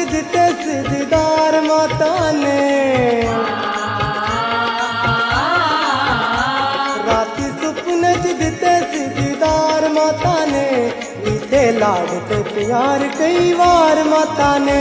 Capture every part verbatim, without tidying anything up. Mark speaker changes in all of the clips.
Speaker 1: दिते सी दीदार माता ने, राती सुपने च दिते सी दीदार माता ने, कीते लाड ते प्यार कई बार माता ने।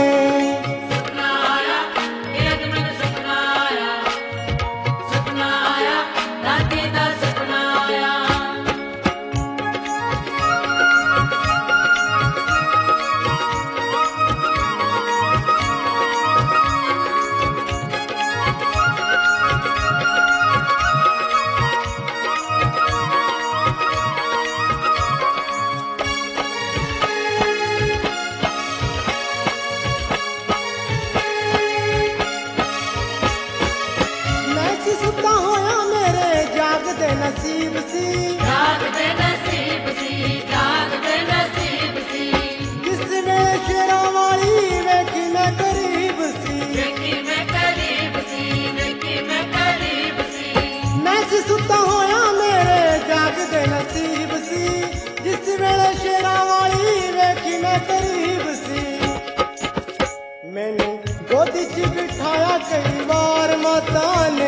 Speaker 1: नसीब सी जागदे नसीब सी जागदे नसीब सी, जिस वे शेरा वाली वेखी मैं करीब सी, वेखी मैं करीब सी, वेखी मैं करीब सी। मैं सी सुता होया मेरे जागदे नसीब सी, जिस वेले शेरा वाली वेखी मैं करीब सी। मैंने गोदी च बिठाया कई बार माता ने,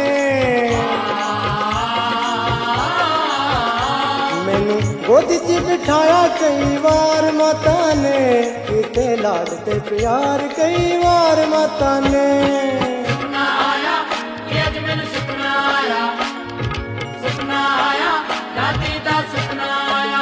Speaker 1: गोदी च बिठाया कई बार माता ने, कीते लाड ते प्यार कई बार माता ने। सपना आया कि अज मैनू सपना आया, सपना आया दादी दा सपना आया।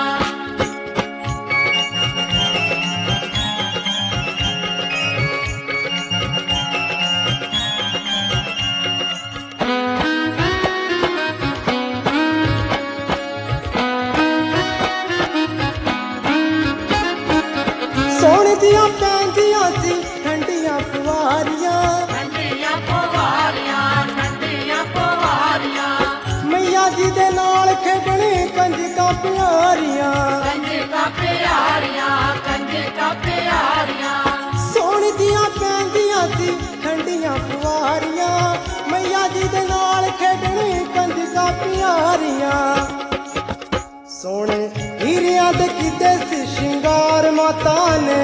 Speaker 1: सोने दियां पैंदियां सी ठंडियां फुवारियां, ठंडियां फुवारियां, ठंडियां फुवारियां, मैया जी दे नाल खेडणे कंजकां प्यारियां, कंजकां प्यारियां, कंजकां प्यारियां। सोने दियां पैंदियां सी ठंडियां फुवारियां, मैया जी दे नाल खेडणे कंजकां प्यारियां। सोने हीरियां दे कीते सी शिंगार माता ने,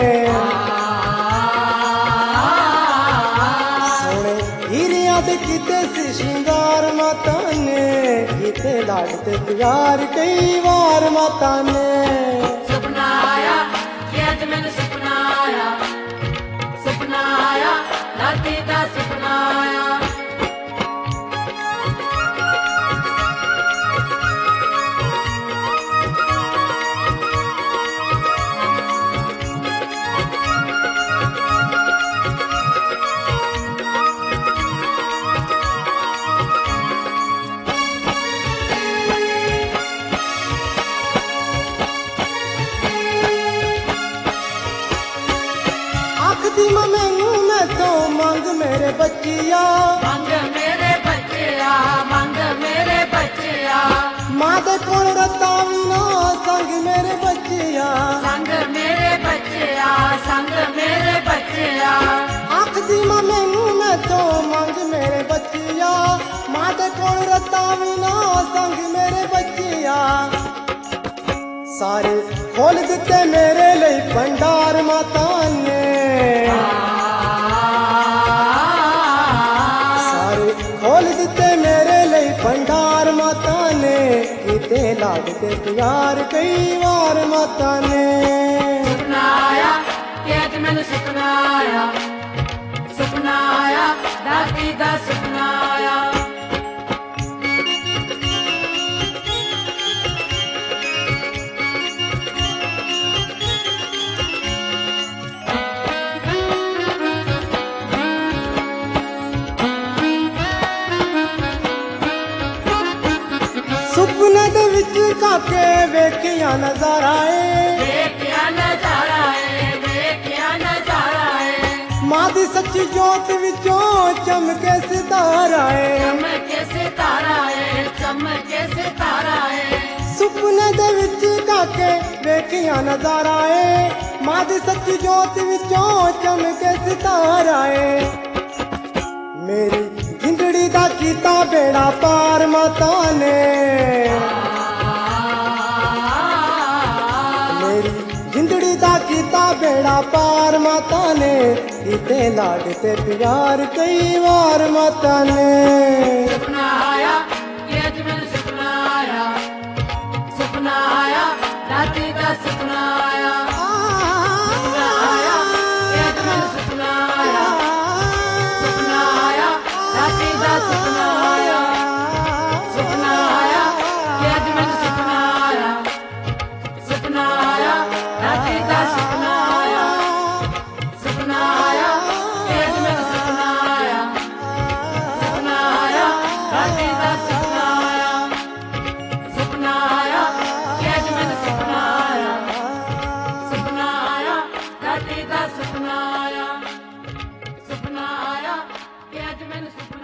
Speaker 1: सोने हीरियां दे कीते सी शिंगार माता ने, कीते लाड ते प्यार कई बार माता ने। सपना आया कि अज मैनू सपना आया, सपना आया दादी दा सपना आया। मैनू मैं तो मंग मेरे बच्चिया, मंग मेरे बच्चिया, मंग मेरे बच्चिया। मां दे कोल रत्ता वी ना संग मेरे बच्चिया, संग मेरे बच्चिया, संग मेरे बच्चिया। आखदी मां मैनू मैं तो मंग मेरे बच्चिया, मां दे कोल रत्ता वी ना संग मेरे बच्चिया। सारे खोल दिते मेरे लिए भंडार माता ने, सारे खोल दिते मेरे लिए भंडार माता ने, कीते लाड ते प्यार कई बार माता ने। सपना आया कि अज मैनू सपना आया, सपना आया दादी दा सपना आया। सुपने दे विच काके वेखिया नजारा ए, वेखिया नजारा ए, वेखिया नजारा ए। मां दी सच्ची जोत विचों चमके सितारा ए, चमके सितारा ए, चमके सितारा ए। सुपने दे विच काके वेखिया नजारा ए, मां दी सच्ची जोत विचों चमके सितारा ए। मेरी जिंदड़ी दा कीता बेड़ा पार माता ने, मेरी जिंदड़ी दा ਕੀਤਾ ਬੇੜਾ ਪਾਰ ਮਾਤਾ ਨੇ, ਕੀਤੇ ਲਾਡ ਤੇ ਪਿਆਰ ਕਈ ਵਾਰ ਮਾਤਾ ਨੇ।
Speaker 2: ਸੁਪਨਾ ਆਇਆ ਕਿ ਅੱਜ ਮੈਨੂੰ ਸੁਪਨਾ ਆਇਆ, ਸੁਪਨਾ ਆਇਆ ਰਾਤੀ ਦਾ ਸੁਪਨਾ ਆਇਆ, ਸੁਪਨਾ ਆਇਆ ਕਿ ਅੱਜ ਮੈਨੂੰ ਸੁਪਨਾ ਆਇਆ, ਸੁਪਨਾ ਆਇਆ ਰਾਤੀ ਦਾ ਸੁਪਨਾ ਆਇਆ, ਸੁਪਨਾ ਆਇਆ ਕਿ ਅੱਜ ਮੈਨੂੰ ਸੁਪਨਾ ਆਇਆ, ਸੁਪਨਾ ਆਇਆ ਰਾਤੀ ਦਾ ਸੁਪਨਾ ਆਇਆ, ਸੁਪਨਾ ਆਇਆ ਕਿ ਅੱਜ ਮੈਨੂੰ ਸੁਪਨਾ ਆਇਆ, ਸੁਪਨਾ ਆਇਆ ਰਾਤੀ ਦਾ ਸੁਪਨਾ ਆਇਆ, ਸੁਪਨਾ ਆਇਆ ਕਿ ਅੱਜ ਮੈਨੂੰ ਸੁਪਨਾ ਆਇਆ, ਸੁਪਨਾ ਆਇਆ ਰਾਤੀ ਦਾ ਸੁਪਨਾ ਆਇਆ, ਸੁਪਨਾ ਆਇਆ ਕਿ ਅੱਜ ਮੈਨੂੰ ਸੁਪਨਾ